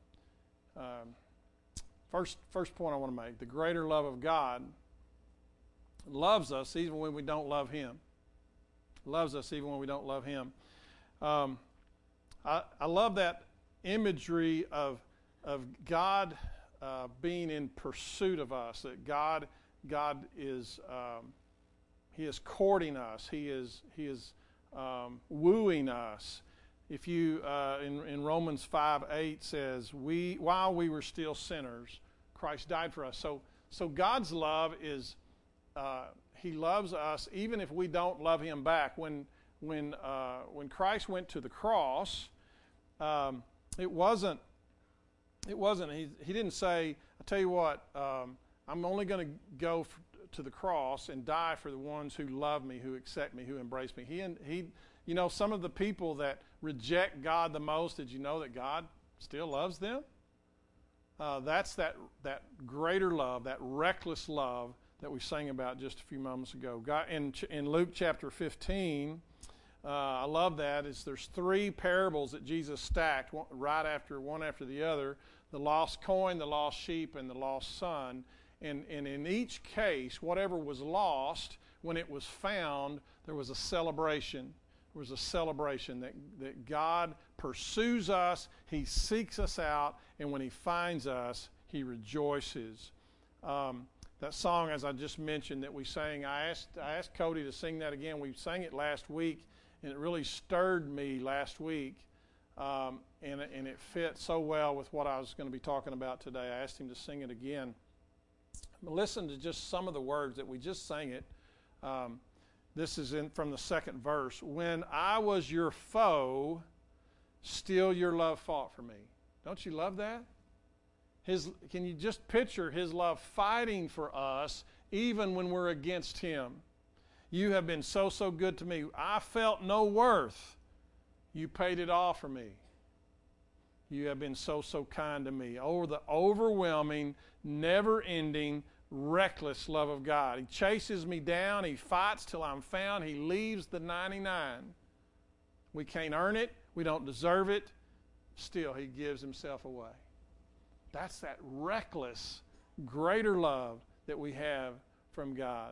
First point I want to make, the greater love of God loves us even when we don't love Him. Loves us even when we don't love Him. I love that imagery of God being in pursuit of us, that God is He is courting us. He is wooing us. If you in Romans 5:8 says, while we were still sinners, Christ died for us. So God's love is He loves us even if we don't love Him back. When Christ went to the cross, it wasn't. He didn't say, "I tell you what, I'm only going to go to the cross and die for the ones who love me, who accept me, who embrace me." He, you know, some of the people that reject God the most, did you know that God still loves them? That's that greater love, that reckless love that we sang about just a few moments ago. God, in Luke chapter 15, I love that. There's three parables that Jesus stacked one after the other: the lost coin, the lost sheep, and the lost son. And in each case, whatever was lost, when it was found, there was a celebration. There was a celebration that God pursues us, He seeks us out, and when He finds us, He rejoices. That song, as I just mentioned, that we sang, I asked Cody to sing that again. We sang it last week, and it really stirred me last week, and it fit so well with what I was going to be talking about today. I asked him to sing it again. But listen to just some of the words that we just sang it. This is from the second verse. When I was your foe, still your love fought for me. Don't you love that? Can you just picture his love fighting for us even when we're against him? You have been so, so good to me. I felt no worth. You paid it all for me. You have been so, so kind to me. Oh, the overwhelming, never-ending, reckless love of God. He chases me down. He fights till I'm found. He leaves the 99. We can't earn it. We don't deserve it. Still, he gives himself away. That's that reckless, greater love that we have from God.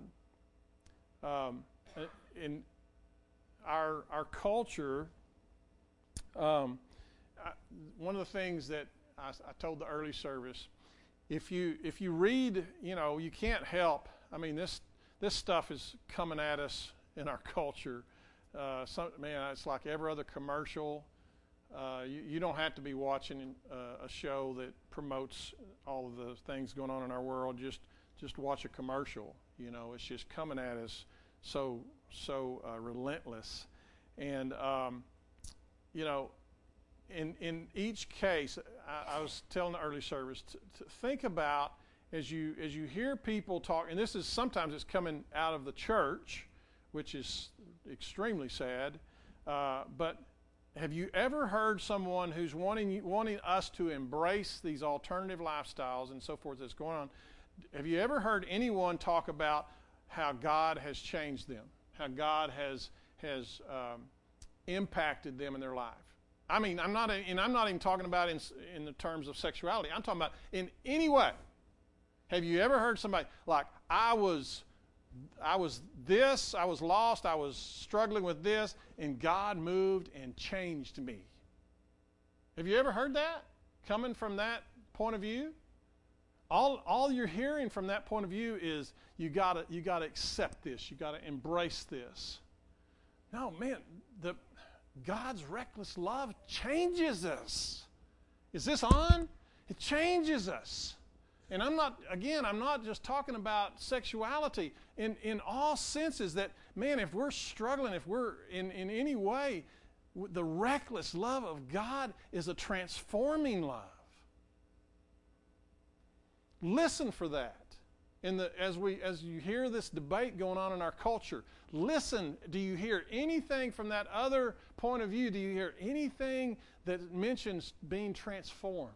In our culture, one of the things that I told the early service, if you read, you can't help. I mean, this stuff is coming at us in our culture. It's like every other commercial. You don't have to be watching a show that promotes all of the things going on in our world. Just watch a commercial. It's just coming at us so relentless. And in each case, I was telling the early service to think about as you hear people talk, and sometimes it's coming out of the church, which is extremely sad. But have you ever heard someone who's wanting us to embrace these alternative lifestyles and so forth that's going on? Have you ever heard anyone talk about how God has changed them, how God has impacted them in their life? I mean, I'm not even talking about in the terms of sexuality. I'm talking about in any way. Have you ever heard somebody like, I was lost, I was struggling with this, and God moved and changed me? Have you ever heard that coming from that point of view? All you're hearing from that point of view is you gotta accept this, you gotta embrace this. No, man, God's reckless love changes us. Is this on? It changes us. And I'm not just talking about sexuality. In all senses that, man, if we're struggling, if we're in any way, the reckless love of God is a transforming love. Listen for that. As you hear this debate going on in our culture, listen. Do you hear anything from that other point of view? Do you hear anything that mentions being transformed?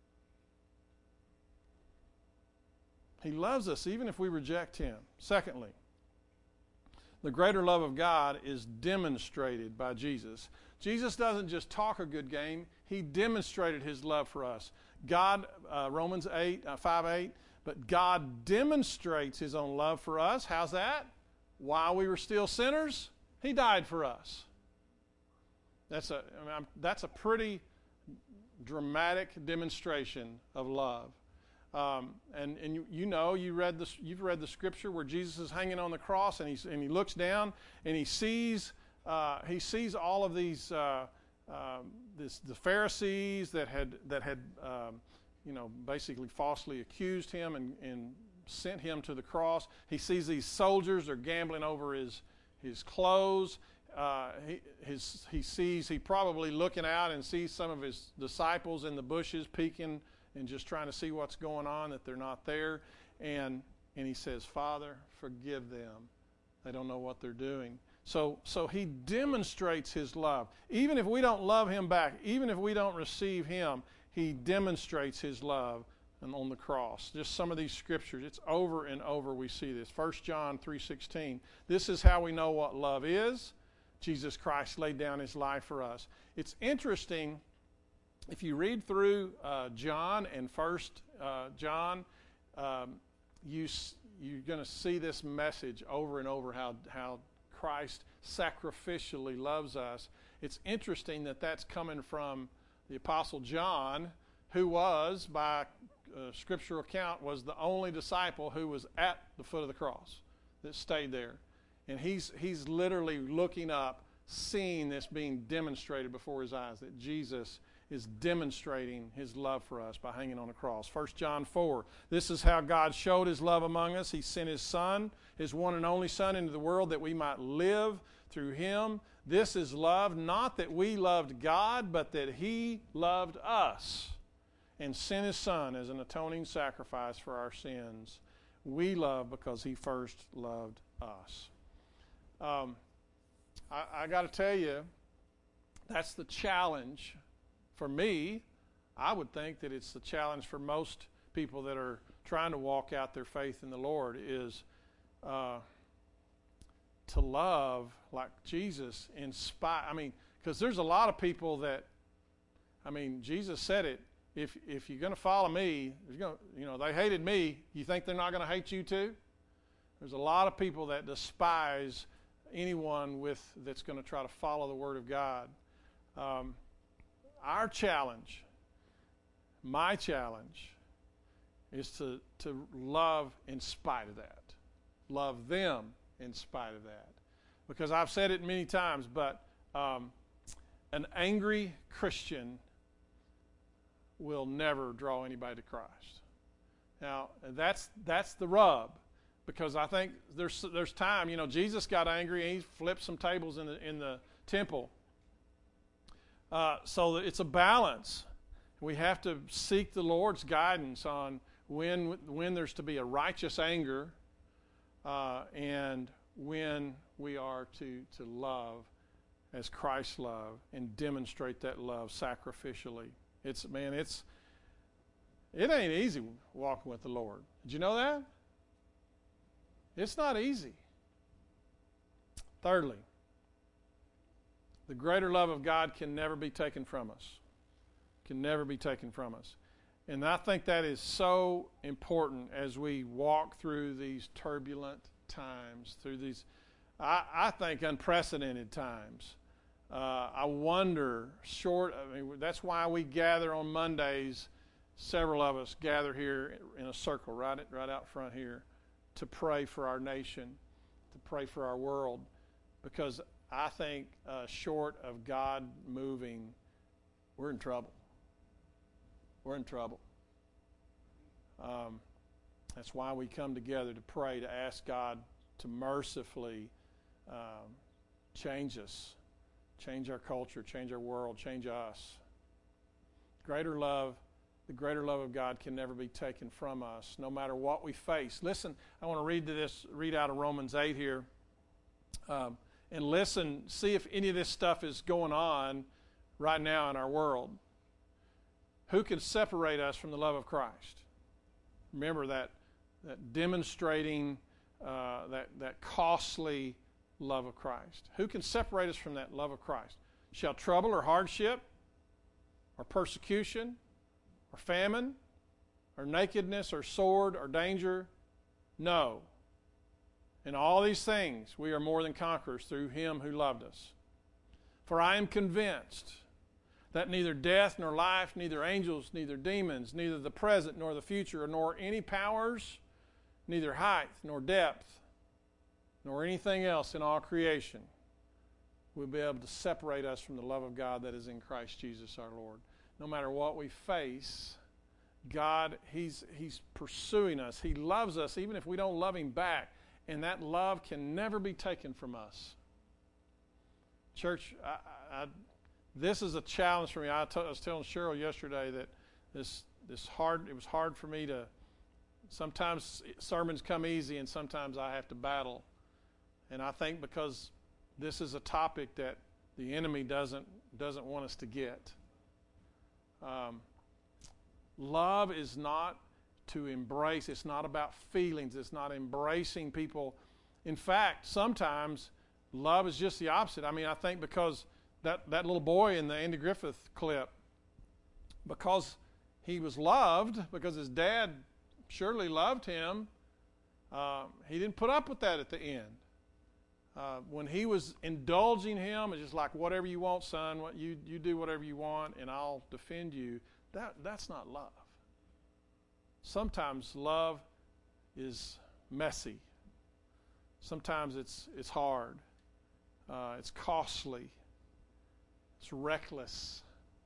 He loves us even if we reject him. Secondly, the greater love of God is demonstrated by Jesus. Jesus doesn't just talk a good game. He demonstrated his love for us. God, Romans 5:8, but God demonstrates his own love for us. How's that? While we were still sinners, he died for us. That's a pretty dramatic demonstration of love. And you've read the scripture where Jesus is hanging on the cross, and he looks down and he sees all of these the Pharisees that had basically falsely accused him and sent him to the cross. He sees these soldiers, they're gambling over his clothes. He probably looking out and sees some of his disciples in the bushes peeking and just trying to see what's going on, that they're not there. And he says, Father, forgive them. They don't know what they're doing. So he demonstrates his love. Even if we don't love him back, even if we don't receive him, he demonstrates his love on the cross. Just some of these scriptures, it's over and over we see this. 1 John 3:16. This is how we know what love is. Jesus Christ laid down his life for us. It's interesting. If you read through John and 1 John, you're going to see this message over and over, how Christ sacrificially loves us. It's interesting that that's coming from the Apostle John, who was, by scriptural account, was the only disciple who was at the foot of the cross, that stayed there. And he's literally looking up, seeing this being demonstrated before his eyes, that Jesus is demonstrating his love for us by hanging on the cross. 1 John 4, this is how God showed his love among us. He sent his Son, his one and only Son, into the world that we might live through him. This is love, not that we loved God, but that he loved us and sent his Son as an atoning sacrifice for our sins. We love because he first loved us. I got to tell you, that's the challenge for me. I would think that it's the challenge for most people that are trying to walk out their faith in the Lord, is to love like Jesus in spite. I mean, because there's a lot of people that, I mean, Jesus said it. If you're going to follow me, they hated me. You think they're not going to hate you too? There's a lot of people that despise anyone that's going to try to follow the Word of God. Our challenge, my challenge, is to love in spite of that. Love them in spite of that. Because I've said it many times, but an angry Christian will never draw anybody to Christ. Now, that's the rub, because I think there's time. Jesus got angry and he flipped some tables in the temple. So it's a balance. We have to seek the Lord's guidance on when there's to be a righteous anger, and when we are to love as Christ loved and demonstrate that love sacrificially. It ain't easy walking with the Lord. Did you know that? It's not easy. Thirdly, the greater love of God can never be taken from us. Can never be taken from us. And I think that is so important as we walk through these turbulent times, through these, I think, unprecedented times. I wonder, that's why we gather on Mondays. Several of us gather here in a circle right out front here to pray for our nation, to pray for our world, because I think short of God moving, we're in trouble. We're in trouble. That's why we come together to pray, to ask God to mercifully change us, change our culture, change our world, change us. The greater love of God can never be taken from us, no matter what we face. Listen, I want to read out of Romans 8 here. And listen, see if any of this stuff is going on right now in our world. Who can separate us from the love of Christ? Remember that demonstrating that costly love of Christ. Who can separate us from that love of Christ? Shall trouble or hardship or persecution or famine or nakedness or sword or danger? No. In all these things we are more than conquerors through him who loved us. For I am convinced that neither death nor life, neither angels, neither demons, neither the present nor the future, nor any powers, neither height nor depth, nor anything else in all creation will be able to separate us from the love of God that is in Christ Jesus our Lord. No matter what we face, God, He's pursuing us. He loves us even if we don't love Him back. And that love can never be taken from us. Church, this is a challenge for me. I was telling Cheryl yesterday that it was hard for me to, sometimes sermons come easy and sometimes I have to battle. And I think because this is a topic that the enemy doesn't want us to get. Love is not to embrace. It's not about feelings. It's not embracing people. In fact, sometimes love is just the opposite. I mean, I think because that little boy in the Andy Griffith clip, because he was loved, because his dad surely loved him, he didn't put up with that at the end. When he was indulging him, it's just like, whatever you want, son, you do whatever you want, and I'll defend you. That's not love. sometimes love is messy. Sometimes it's hard. It's costly. It's reckless.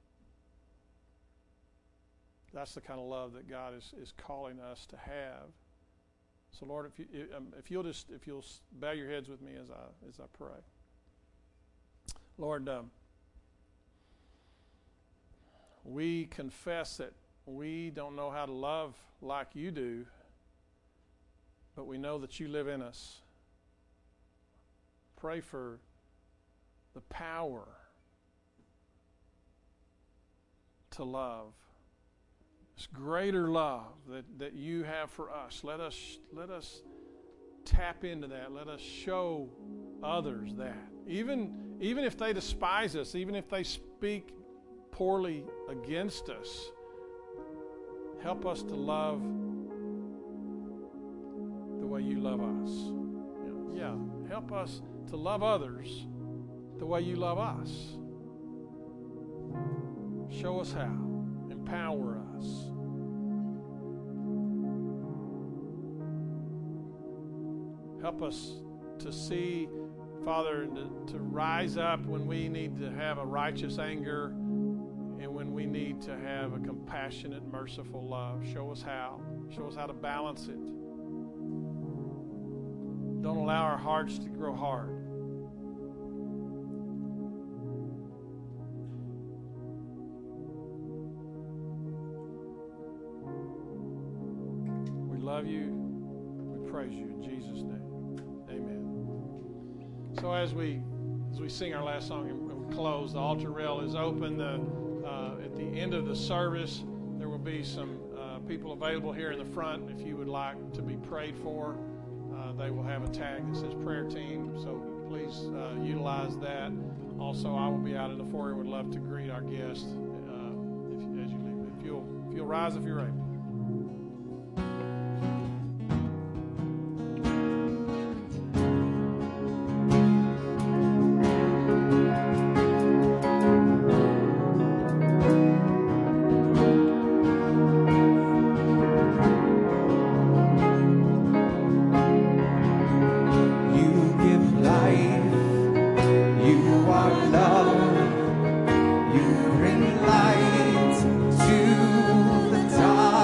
That's the kind of love that God is calling us to have. So, Lord, if you'll bow your heads with me as I pray. Lord, we confess that we don't know how to love like you do, but we know that you live in us. Pray for the power to love. This greater love that you have for us. Let us tap into that. Let us show others that. Even if they despise us, even if they speak poorly against us, help us to love the way you love us. Yeah, help us to love others the way you love us. Show us how. Empower us. Help us to see, Father, to rise up when we need to have a righteous anger and when we need to have a compassionate, merciful love. Show us how. Show us how to balance it. Don't allow our hearts to grow hard. We love you. We praise you in Jesus' name. Amen. So as we sing our last song and we close, the altar rail is open. At the end of the service, there will be some people available here in the front. If you would like to be prayed for, they will have a tag that says prayer team. So please utilize that. Also, I will be out in the foyer. Would love to greet our guests as you leave. If you'll rise if you're able. You bring light to the dark.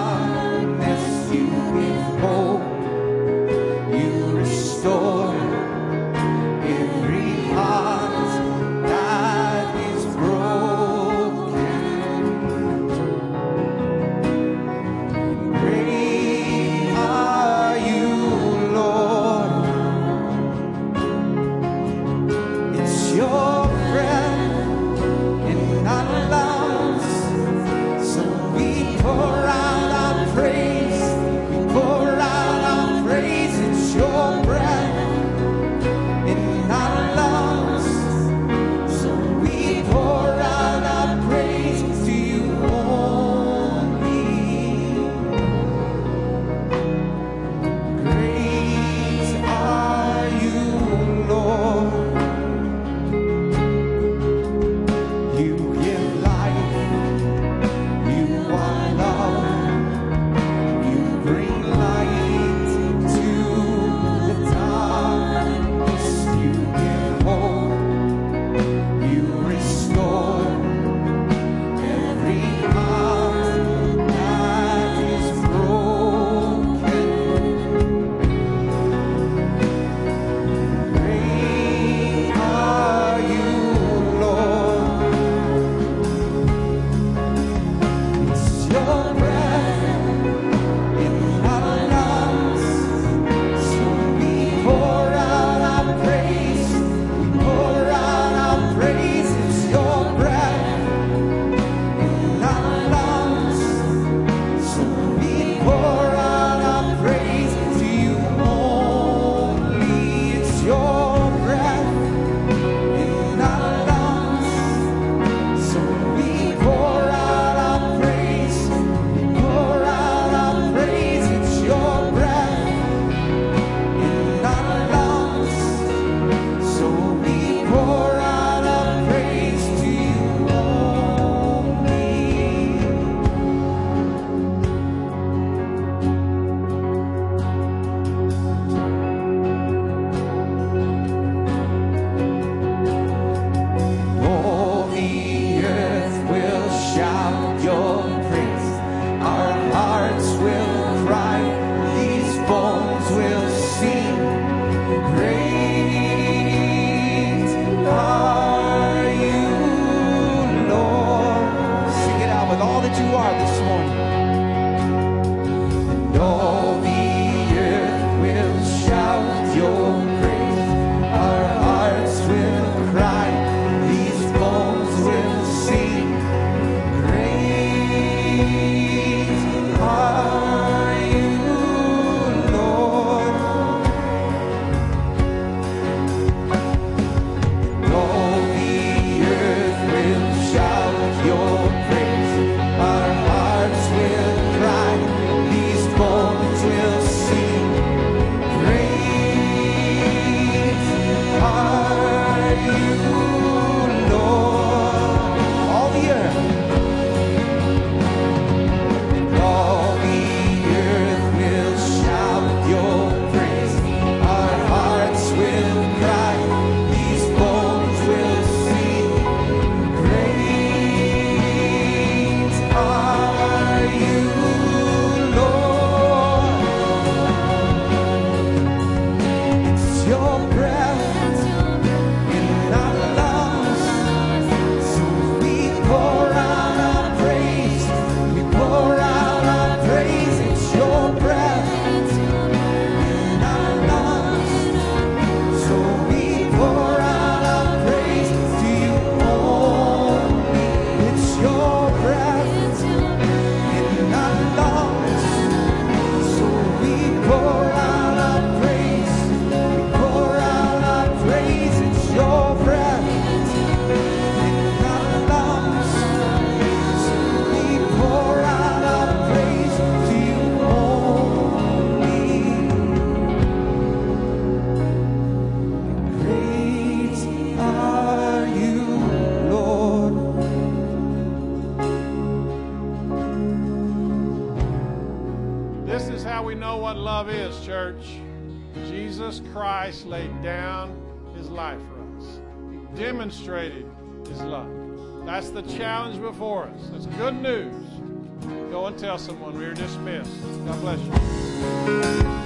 we know what love is, church. Jesus Christ laid down his life for us. He demonstrated his love. That's the challenge before us. That's good news. Go and tell someone. We are dismissed. God bless you.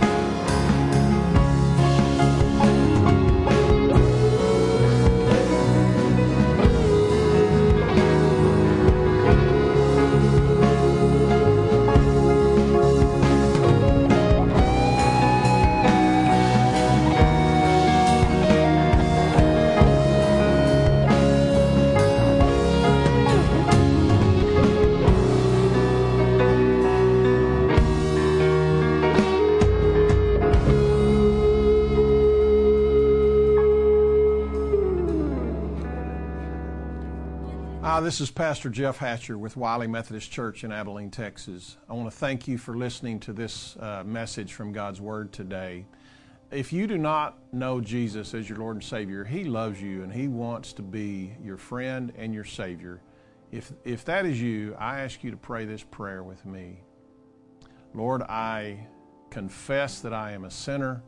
This is Pastor Jeff Hatcher with Wiley Methodist Church in Abilene, Texas. I want to thank you for listening to this message from God's Word today. If you do not know Jesus as your Lord and Savior, He loves you and He wants to be your friend and your Savior. If that is you, I ask you to pray this prayer with me. Lord, I confess that I am a sinner.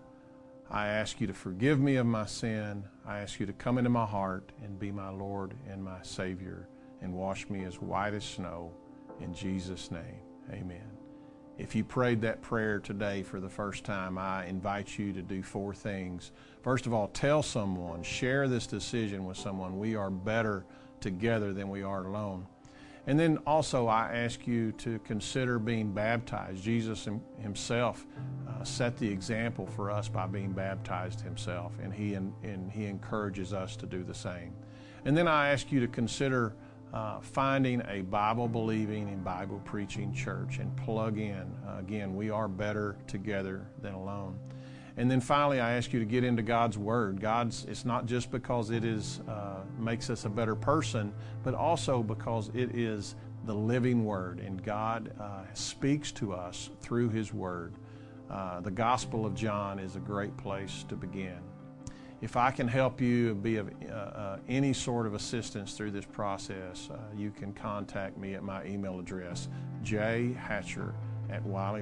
I ask you to forgive me of my sin. I ask you to come into my heart and be my Lord and my Savior, and wash me as white as snow. In Jesus' name, amen. If you prayed that prayer today for the first time, I invite you to do 4 things. First of all, tell someone, share this decision with someone. We are better together than we are alone. And then also I ask you to consider being baptized. Jesus himself set the example for us by being baptized himself, and he encourages us to do the same. And then I ask you to consider finding a Bible-believing and Bible-preaching church and plug in. Again, we are better together than alone. And then finally, I ask you to get into God's Word. It's not just because it makes us a better person, but also because it is the living Word, and God speaks to us through His Word. The Gospel of John is a great place to begin. If I can help you be of any sort of assistance through this process, you can contact me at my email address, jhatcher@wiley